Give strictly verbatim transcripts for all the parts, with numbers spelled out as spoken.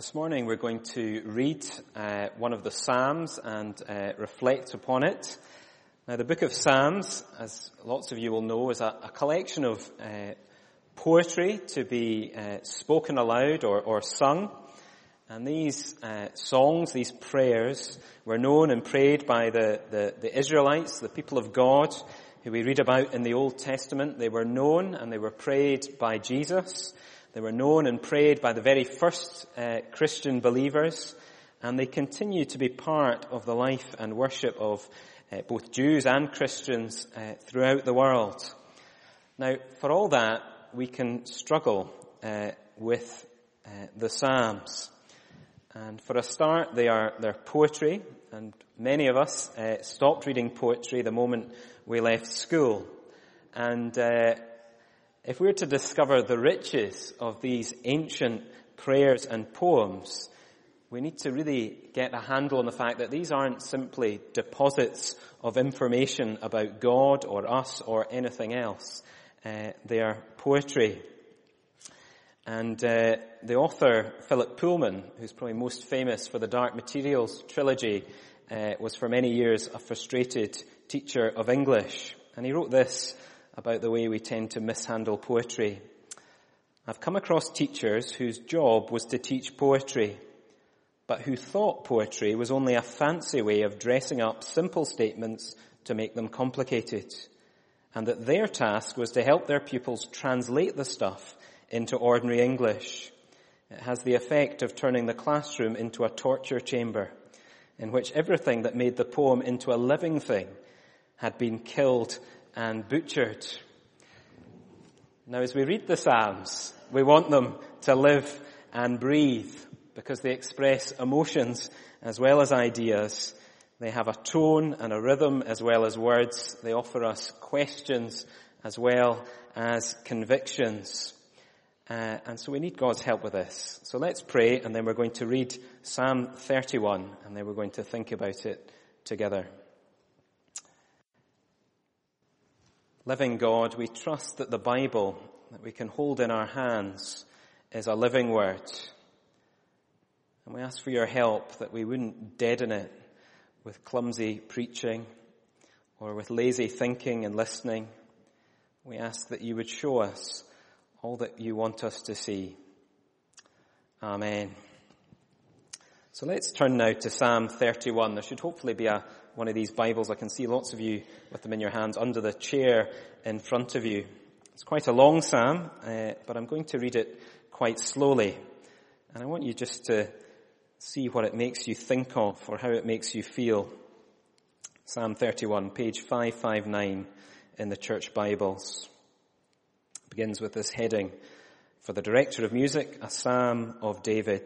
This morning we're going to read uh, one of the Psalms and uh, reflect upon it. Now the book of Psalms, as lots of you will know, is a, a collection of uh, poetry to be uh, spoken aloud or, or sung. And these uh, songs, these prayers, were known and prayed by the, the, the Israelites, the people of God, who we read about in the Old Testament. They were known and they were prayed by Jesus. They were known and prayed by the very first uh, Christian believers, and they continue to be part of the life and worship of uh, both Jews and Christians uh, throughout the world. Now, for all that, we can struggle uh, with uh, the Psalms. And for a start, they are they're poetry, and many of us uh, stopped reading poetry the moment we left school. And uh, if we were to discover the riches of these ancient prayers and poems, we need to really get a handle on the fact that these aren't simply deposits of information about God or us or anything else. Uh, they are poetry. And uh, the author, Philip Pullman, who's probably most famous for the Dark Materials trilogy, uh, was for many years a frustrated teacher of English. And he wrote this about the way we tend to mishandle poetry. I've come across teachers whose job was to teach poetry, but who thought poetry was only a fancy way of dressing up simple statements to make them complicated, and that their task was to help their pupils translate the stuff into ordinary English. It has the effect of turning the classroom into a torture chamber in which everything that made the poem into a living thing had been killed and butchered. Now, as we read the Psalms, we want them to live and breathe because they express emotions as well as ideas. They have a tone and a rhythm as well as words. They offer us questions as well as convictions. Uh, and so we need God's help with this. So let's pray, and then we're going to read Psalm thirty-one, and then we're going to think about it together. Living God, we trust that the Bible that we can hold in our hands is a living word. And we ask for your help that we wouldn't deaden it with clumsy preaching or with lazy thinking and listening. We ask that you would show us all that you want us to see. Amen. So let's turn now to Psalm thirty-one. There should hopefully be a one of these Bibles. I can see lots of you with them in your hands under the chair in front of you. It's quite a long psalm, uh, but I'm going to read it quite slowly. And I want you just to see what it makes you think of or how it makes you feel. Psalm thirty-one, page five fifty-nine in the church Bibles. It begins with this heading: For the director of music, a psalm of David.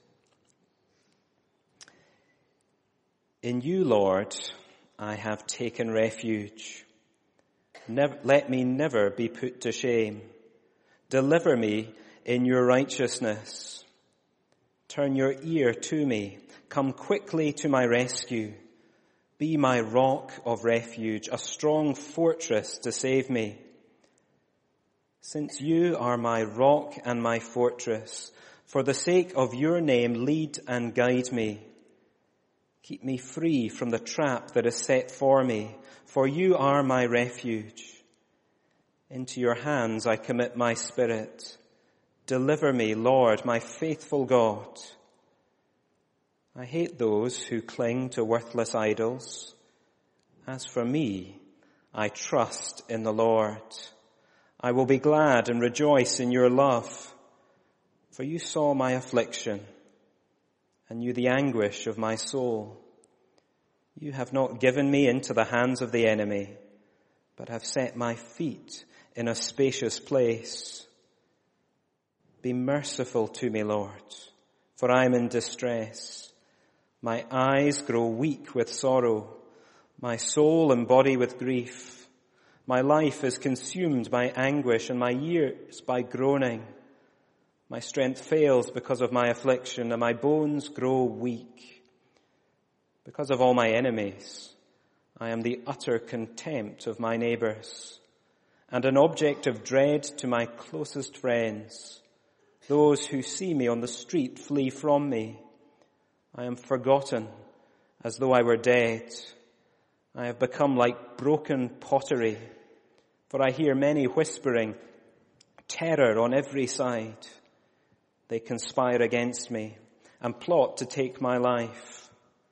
In you, Lord, I have taken refuge. Never, let me never be put to shame. Deliver me in your righteousness. Turn your ear to me. Come quickly to my rescue. Be my rock of refuge, a strong fortress to save me. Since you are my rock and my fortress, for the sake of your name, lead and guide me. Keep me free from the trap that is set for me, for you are my refuge. Into your hands I commit my spirit. Deliver me, Lord, my faithful God. I hate those who cling to worthless idols. As for me, I trust in the Lord. I will be glad and rejoice in your love, for you saw my affliction and knew the anguish of my soul. You have not given me into the hands of the enemy, but have set my feet in a spacious place. Be merciful to me, Lord, for I am in distress. My eyes grow weak with sorrow, my soul and body with grief. My life is consumed by anguish, and my years by groaning. My strength fails because of my affliction, and my bones grow weak. Because of all my enemies, I am the utter contempt of my neighbors, and an object of dread to my closest friends. Those who see me on the street flee from me. I am forgotten as though I were dead. I have become like broken pottery, for I hear many whispering, terror on every side. They conspire against me and plot to take my life.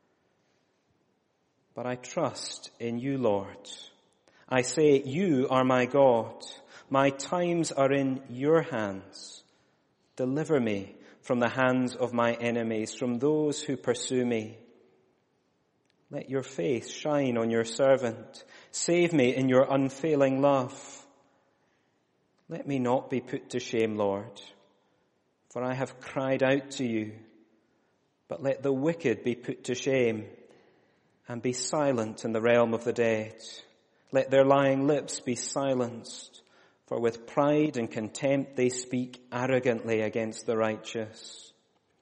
But I trust in you, Lord. I say, you are my God. My times are in your hands. Deliver me from the hands of my enemies, from those who pursue me. Let your face shine on your servant. Save me in your unfailing love. Let me not be put to shame, Lord, for I have cried out to you. But let the wicked be put to shame and be silent in the realm of the dead. Let their lying lips be silenced, for with pride and contempt they speak arrogantly against the righteous.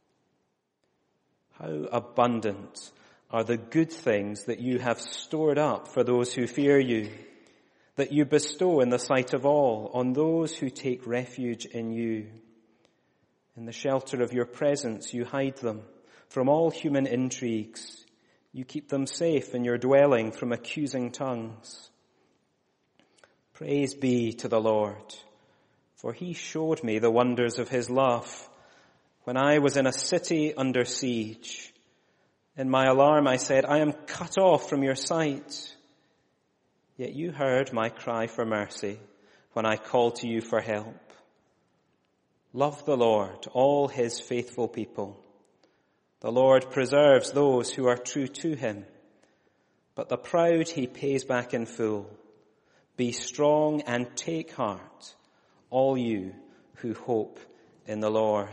How abundant are the good things that you have stored up for those who fear you, that you bestow in the sight of all on those who take refuge in you. In the shelter of your presence you hide them from all human intrigues. You keep them safe in your dwelling from accusing tongues. Praise be to the Lord, for he showed me the wonders of his love when I was in a city under siege. In my alarm I said, I am cut off from your sight. Yet you heard my cry for mercy when I called to you for help. Love the Lord, all his faithful people. The Lord preserves those who are true to him, but the proud he pays back in full. Be strong and take heart, all you who hope in the Lord.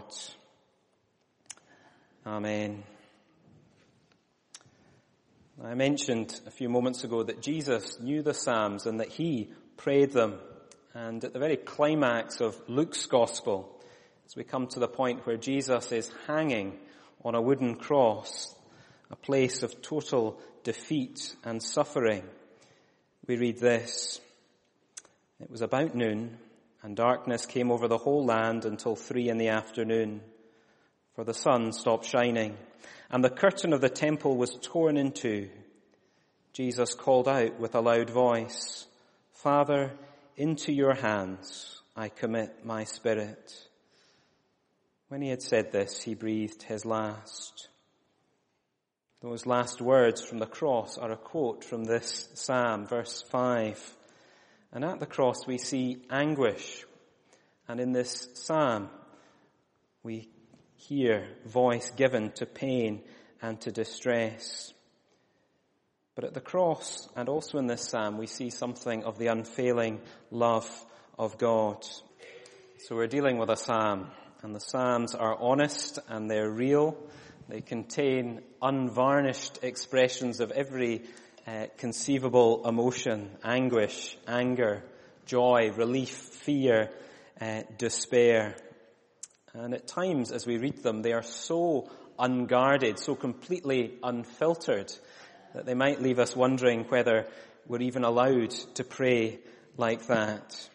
Amen. I mentioned a few moments ago that Jesus knew the Psalms and that he prayed them. And at the very climax of Luke's Gospel, as we come to the point where Jesus is hanging on a wooden cross, a place of total defeat and suffering, we read this. It was about noon, and darkness came over the whole land until three in the afternoon, for the sun stopped shining, and the curtain of the temple was torn in two. Jesus called out with a loud voice, Father, into your hands I commit my spirit. When he had said this, he breathed his last. Those last words from the cross are a quote from this psalm, verse five. And at the cross we see anguish. And in this psalm we hear voice given to pain and to distress. But at the cross and also in this psalm we see something of the unfailing love of God. So we're dealing with a psalm, and the psalms are honest and they're real. They contain unvarnished expressions of every Uh, conceivable emotion, anguish, anger, joy, relief, fear, uh, despair. And at times as we read them, they are so unguarded, so completely unfiltered, that they might leave us wondering whether we're even allowed to pray like that.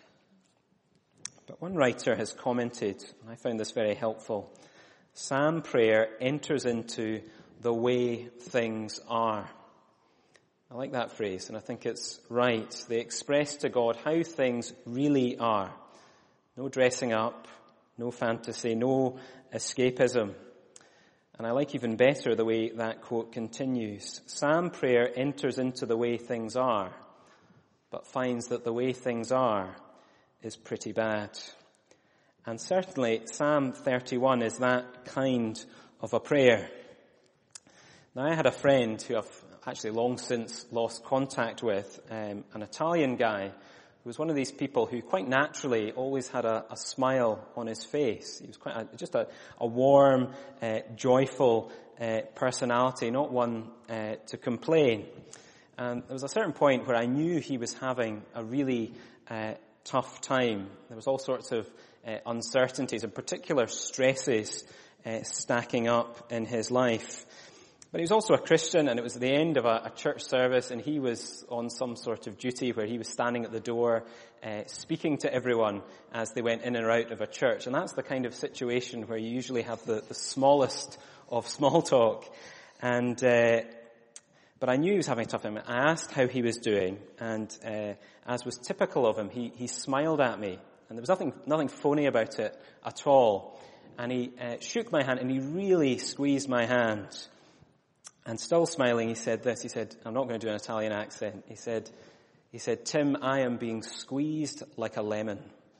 But one writer has commented, and I found this very helpful, Psalm prayer enters into the way things are. I like that phrase, and I think it's right. They express to God how things really are. No dressing up, no fantasy, no escapism. And I like even better the way that quote continues. Psalm prayer enters into the way things are, but finds that the way things are is pretty bad. And certainly Psalm thirty-one is that kind of a prayer. Now, I had a friend who I've actually long since lost contact with, um, an Italian guy who was one of these people who quite naturally always had a, a smile on his face. He was quite a, just a, a warm, uh, joyful uh, personality, not one uh, to complain. And there was a certain point where I knew he was having a really uh, tough time. There was all sorts of uh, uncertainties and particular stresses uh, stacking up in his life. But he was also a Christian, and it was the end of a, a church service, and he was on some sort of duty where he was standing at the door, uh, speaking to everyone as they went in and out of a church. And that's the kind of situation where you usually have the, the smallest of small talk. And uh, but I knew he was having a tough time. I asked how he was doing, and uh, as was typical of him, he, he smiled at me, and there was nothing nothing phony about it at all. And he uh, shook my hand, and he really squeezed my hand. And still smiling, he said this. He said, I'm not going to do an Italian accent. He said, he said, Tim, I am being squeezed like a lemon.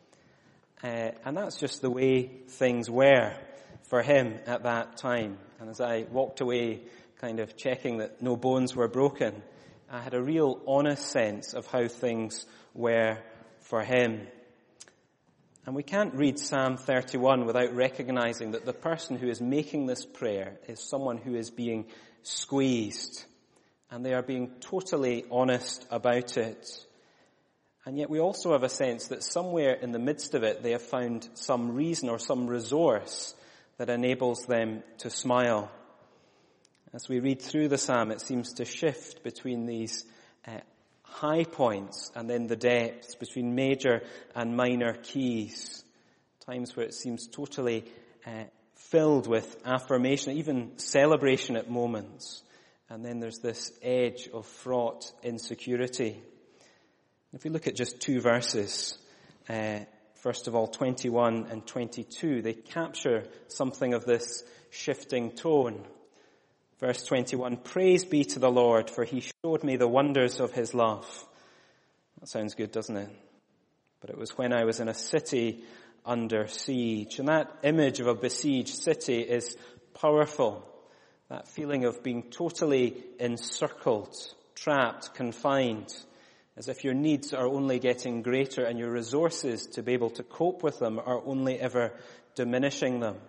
Uh, and that's just the way things were for him at that time. And as I walked away, kind of checking that no bones were broken, I had a real honest sense of how things were for him. And we can't read Psalm thirty-one without recognizing that the person who is making this prayer is someone who is being squeezed, and they are being totally honest about it. And yet we also have a sense that somewhere in the midst of it they have found some reason or some resource that enables them to smile. As we read through the psalm, it seems to shift between these uh, high points and then the depths, between major and minor keys, times where it seems totally uh, filled with affirmation, even celebration at moments. And then there's this edge of fraught insecurity. If we look at just two verses, uh, first of all, twenty-one and twenty-two, they capture something of this shifting tone. Verse twenty-one, praise be to the Lord, for he showed me the wonders of his love. That sounds good, doesn't it? But it was when I was in a city under siege. And that image of a besieged city is powerful. That feeling of being totally encircled, trapped, confined, as if your needs are only getting greater and your resources to be able to cope with them are only ever diminishing them,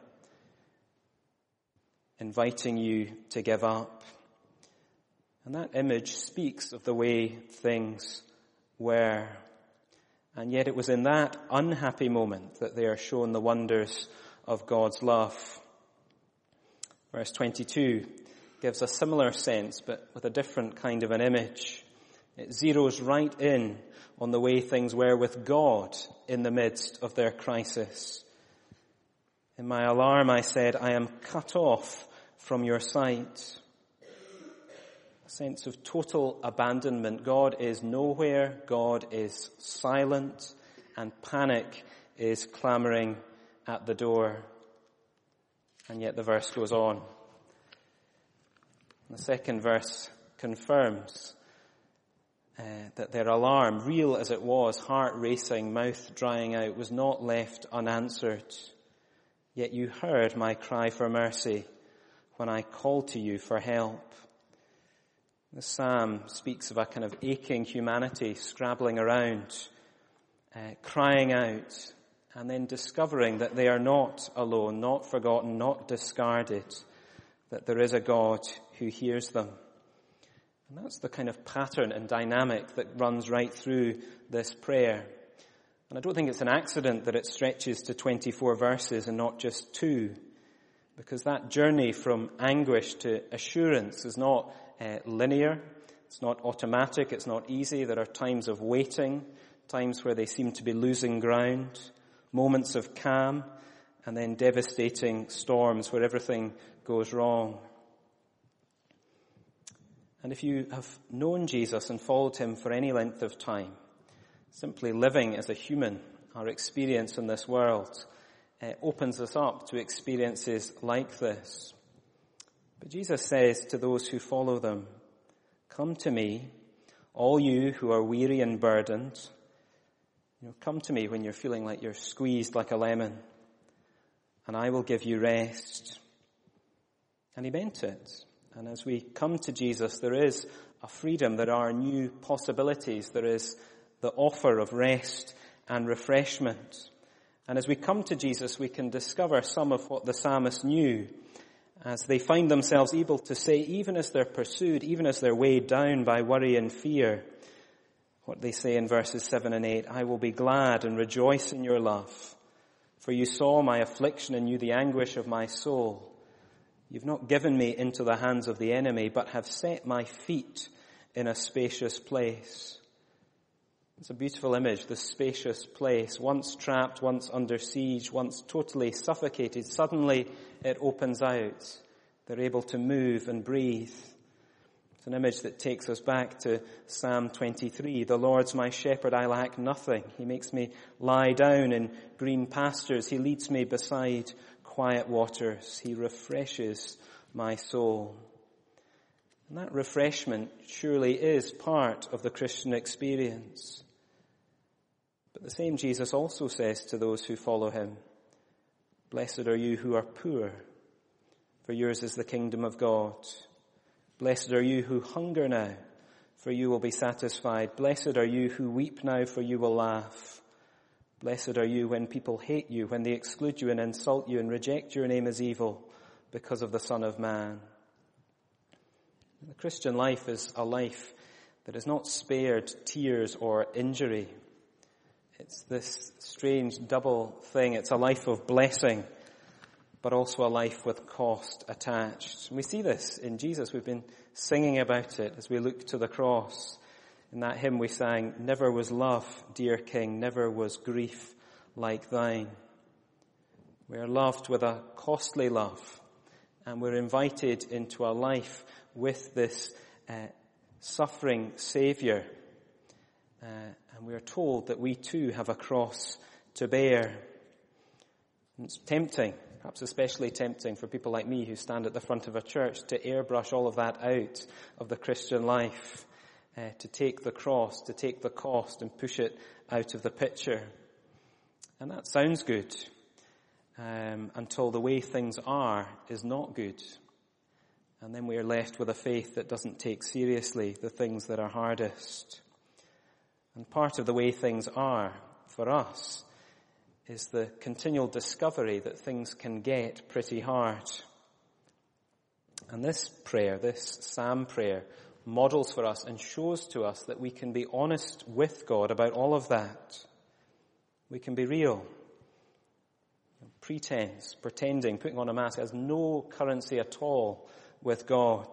inviting you to give up. And that image speaks of the way things were. And yet it was in that unhappy moment that they are shown the wonders of God's love. Verse twenty-two gives a similar sense, but with a different kind of an image. It zeroes right in on the way things were with God in the midst of their crisis. In my alarm I said, I am cut off from your sight. A sense of total abandonment. God is nowhere. God is silent. And panic is clamoring at the door. And yet the verse goes on. The second verse confirms uh, that their alarm, real as it was, heart racing, mouth drying out, was not left unanswered. Yet you heard my cry for mercy when I called to you for help. The psalm speaks of a kind of aching humanity scrabbling around, uh, crying out, and then discovering that they are not alone, not forgotten, not discarded, that there is a God who hears them. And that's the kind of pattern and dynamic that runs right through this prayer. And I don't think it's an accident that it stretches to twenty-four verses and not just two, because that journey from anguish to assurance is not uh, linear, it's not automatic, it's not easy. There are times of waiting, times where they seem to be losing ground, moments of calm, and then devastating storms where everything goes wrong. And if you have known Jesus and followed him for any length of time, simply living as a human, our experience in this world uh, opens us up to experiences like this. But Jesus says to those who follow them, come to me, all you who are weary and burdened. You know, come to me when you're feeling like you're squeezed like a lemon, and I will give you rest. And he meant it. And as we come to Jesus, there is a freedom, there are new possibilities, there is the offer of rest and refreshment. And as we come to Jesus, we can discover some of what the psalmist knew as they find themselves able to say, even as they're pursued, even as they're weighed down by worry and fear, what they say in verses seven and eight, I will be glad and rejoice in your love, for you saw my affliction and knew the anguish of my soul. You've not given me into the hands of the enemy, but have set my feet in a spacious place. It's a beautiful image, the spacious place. Once trapped, once under siege, once totally suffocated, suddenly it opens out. They're able to move and breathe. It's an image that takes us back to Psalm twenty-three. The Lord's my shepherd, I lack nothing. He makes me lie down in green pastures. He leads me beside quiet waters. He refreshes my soul. And that refreshment surely is part of the Christian experience. But the same Jesus also says to those who follow him, blessed are you who are poor, for yours is the kingdom of God. Blessed are you who hunger now, for you will be satisfied. Blessed are you who weep now, for you will laugh. Blessed are you when people hate you, when they exclude you and insult you and reject your name as evil because of the Son of Man. The Christian life is a life that is not spared tears or injury. It's this strange double thing. It's a life of blessing, but also a life with cost attached. And we see this in Jesus. We've been singing about it as we look to the cross. In that hymn we sang, never was love, dear King, never was grief like thine. We are loved with a costly love, and we're invited into a life with this uh, suffering Saviour. Uh, and we are told that we too have a cross to bear. And it's tempting, perhaps especially tempting for people like me who stand at the front of a church to airbrush all of that out of the Christian life, uh, to take the cross, to take the cost and push it out of the picture. And that sounds good, um, until the way things are is not good. And then we are left with a faith that doesn't take seriously the things that are hardest. And part of the way things are for us is the continual discovery that things can get pretty hard. And this prayer, this psalm prayer, models for us and shows to us that we can be honest with God about all of that. We can be real. Pretense, pretending, putting on a mask has no currency at all with God.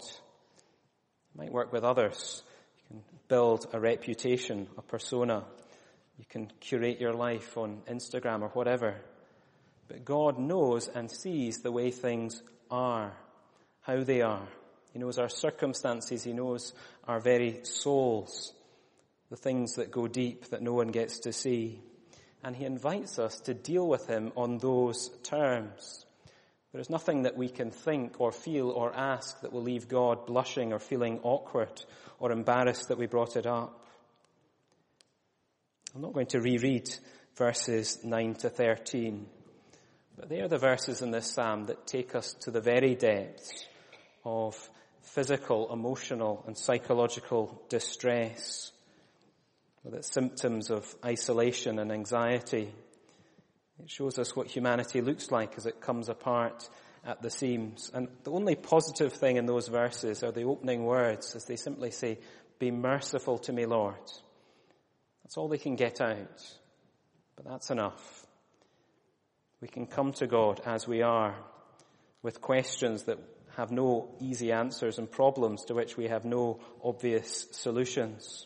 It might work with others. You can build a reputation, a persona. You can curate your life on Instagram or whatever. But God knows and sees the way things are, how they are. He knows our circumstances. He knows our very souls, the things that go deep that no one gets to see. And he invites us to deal with him on those terms. There is nothing that we can think or feel or ask that will leave God blushing or feeling awkward or embarrassed that we brought it up. I'm not going to reread verses nine to thirteen, but they are the verses in this psalm that take us to the very depths of physical, emotional, and psychological distress, with its symptoms of isolation and anxiety. It shows us what humanity looks like as it comes apart at the seams. And the only positive thing in those verses are the opening words, as they simply say, "Be merciful to me, Lord." That's all they can get out. But that's enough. We can come to God as we are, with questions that have no easy answers and problems to which we have no obvious solutions.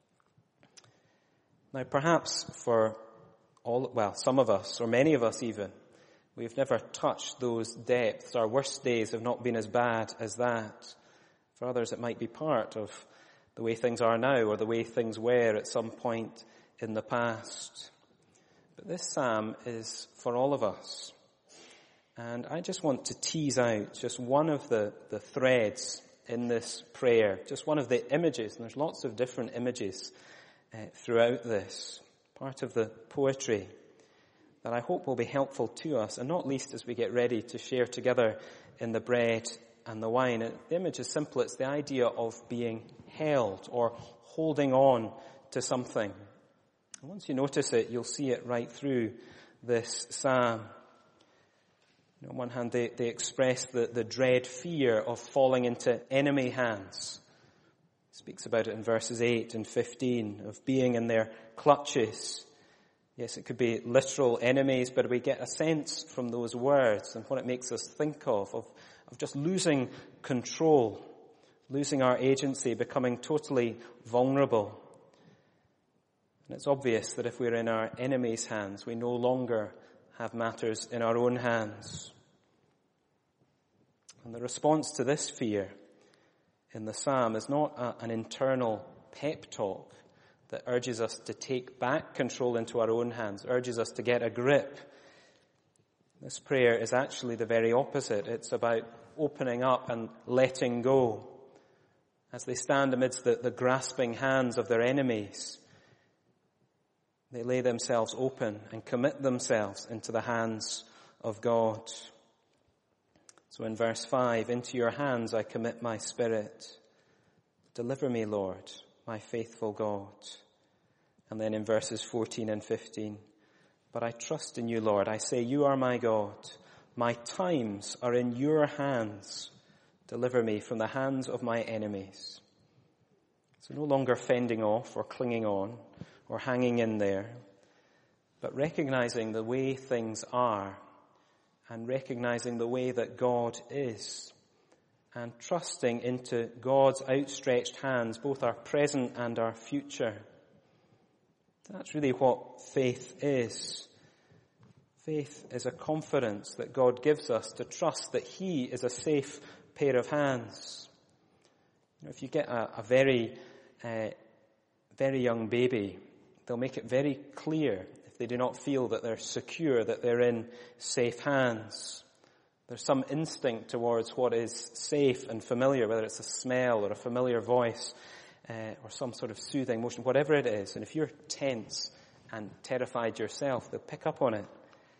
Now, perhaps for all, well, some of us, or many of us even, we've never touched those depths. Our worst days have not been as bad as that. For others, it might be part of the way things are now, or the way things were at some point in the past. But this psalm is for all of us. And I just want to tease out just one of the, the threads in this prayer, just one of the images, and there's lots of different images uh, throughout this, part of the poetry that I hope will be helpful to us, and not least as we get ready to share together in the bread and the wine. And the image is simple. It's the idea of being held or holding on to something. And once you notice it, you'll see it right through this psalm. You know, on one hand, they, they express the, the dread fear of falling into enemy hands. It speaks about it in verses eight and fifteen, of being in their clutches. Yes, it could be literal enemies, but we get a sense from those words and what it makes us think of, of of just losing control, losing our agency, becoming totally vulnerable. And it's obvious that if we're in our enemy's hands, we no longer have matters in our own hands. And the response to this fear in the psalm is not a, an internal pep talk that urges us to take back control into our own hands, urges us to get a grip. This prayer is actually the very opposite. It's about opening up and letting go. As they stand amidst the, the grasping hands of their enemies, they lay themselves open and commit themselves into the hands of God. So in verse five, into your hands I commit my spirit. Deliver me, Lord, my faithful God. And then in verses fourteen and fifteen, but I trust in you, Lord. I say, you are my God. My times are in your hands. Deliver me from the hands of my enemies. So no longer fending off or clinging on or hanging in there, but recognizing the way things are and recognizing the way that God is and trusting into God's outstretched hands, both our present and our future. That's really what faith is. Faith is a confidence that God gives us to trust that He is a safe pair of hands. You know, if you get a, a very, uh, very young baby, they'll make it very clear if they do not feel that they're secure, that they're in safe hands. There's some instinct towards what is safe and familiar, whether it's a smell or a familiar voice, Uh, or some sort of soothing motion, whatever it is. And if you're tense and terrified yourself, they'll pick up on it.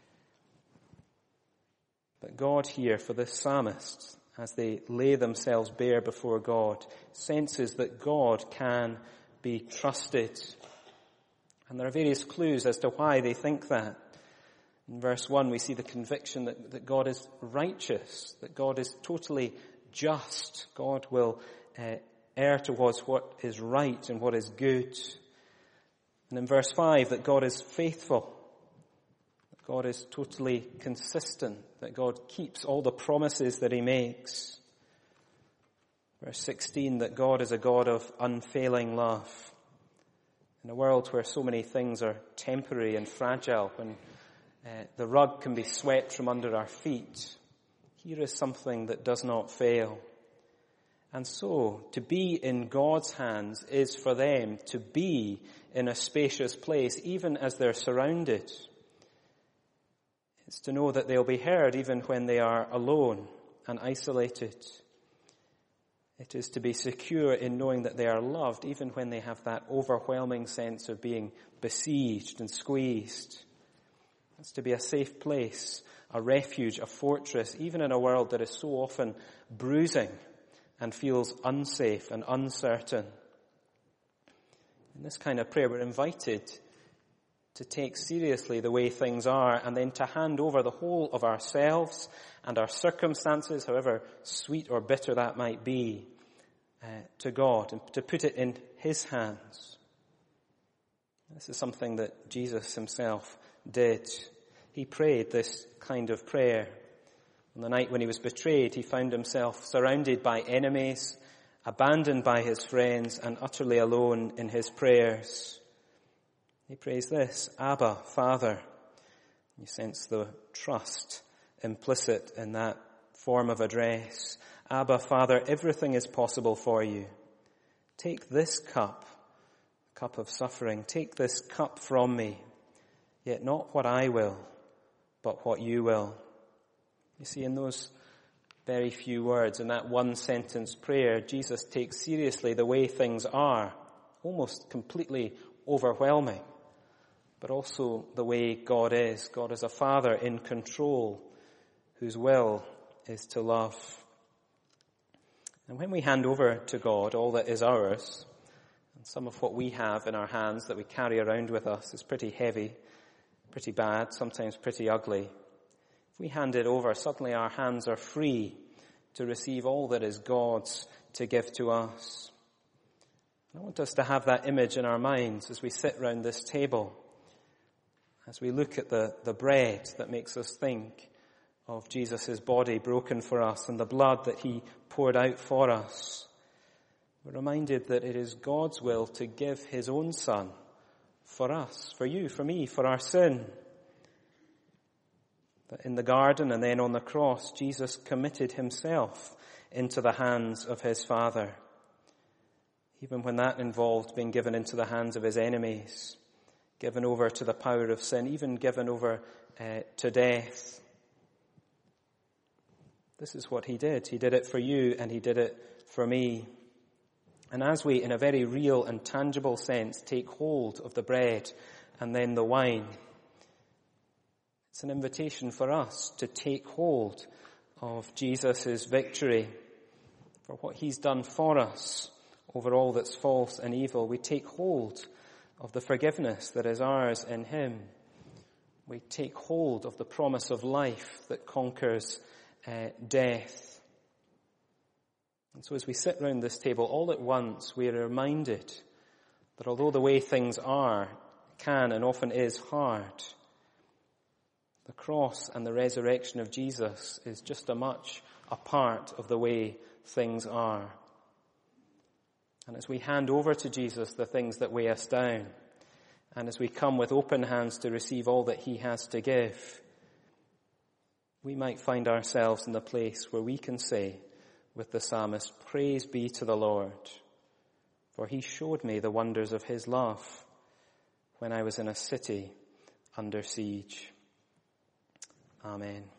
But God here, for this psalmist, as they lay themselves bare before God, senses that God can be trusted. And there are various clues as to why they think that. In verse one, we see the conviction that, that God is righteous, that God is totally just. God will uh, err towards what is right and what is good. And in verse five, that God is faithful, that God is totally consistent, that God keeps all the promises that He makes. Verse sixteen, that God is a God of unfailing love. In a world where so many things are temporary and fragile, when uh, the rug can be swept from under our feet, here is something that does not fail. And so, to be in God's hands is for them to be in a spacious place, even as they're surrounded. It's to know that they'll be heard even when they are alone and isolated. It is to be secure in knowing that they are loved, even when they have that overwhelming sense of being besieged and squeezed. It's to be a safe place, a refuge, a fortress, even in a world that is so often bruising and feels unsafe and uncertain. In this kind of prayer, we're invited to take seriously the way things are and then to hand over the whole of ourselves and our circumstances, however sweet or bitter that might be, uh, to God and to put it in His hands. This is something that Jesus Himself did. He prayed this kind of prayer. On the night when He was betrayed, He found Himself surrounded by enemies, abandoned by His friends, and utterly alone in His prayers. He prays this, Abba, Father. You sense the trust implicit in that form of address. Abba, Father, everything is possible for you. Take this cup, cup of suffering, take this cup from me, yet not what I will, but what you will. You see, in those very few words, in that one sentence prayer, Jesus takes seriously the way things are, almost completely overwhelming, but also the way God is. God is a Father in control, whose will is to love. And when we hand over to God all that is ours, and some of what we have in our hands that we carry around with us is pretty heavy, pretty bad, sometimes pretty ugly. If we hand it over, suddenly our hands are free to receive all that is God's to give to us. I want us to have that image in our minds as we sit round this table, as we look at the, the bread that makes us think of Jesus' body broken for us and the blood that he poured out for us. We're reminded that it is God's will to give his own Son for us, for you, for me, for our sin. That in the garden and then on the cross, Jesus committed himself into the hands of his Father, even when that involved being given into the hands of his enemies, given over to the power of sin, even given over uh, to death. This is what he did. He did it for you and he did it for me. And as we, in a very real and tangible sense, take hold of the bread and then the wine, it's an invitation for us to take hold of Jesus' victory, for what he's done for us over all that's false and evil. We take hold of the forgiveness that is ours in him. We take hold of the promise of life that conquers uh, death. And so as we sit round this table, all at once we are reminded that although the way things are can and often is hard, the cross and the resurrection of Jesus is just a much a part of the way things are. And as we hand over to Jesus the things that weigh us down, and as we come with open hands to receive all that he has to give, we might find ourselves in the place where we can say with the psalmist, "Praise be to the Lord, for he showed me the wonders of his love when I was in a city under siege." Amen.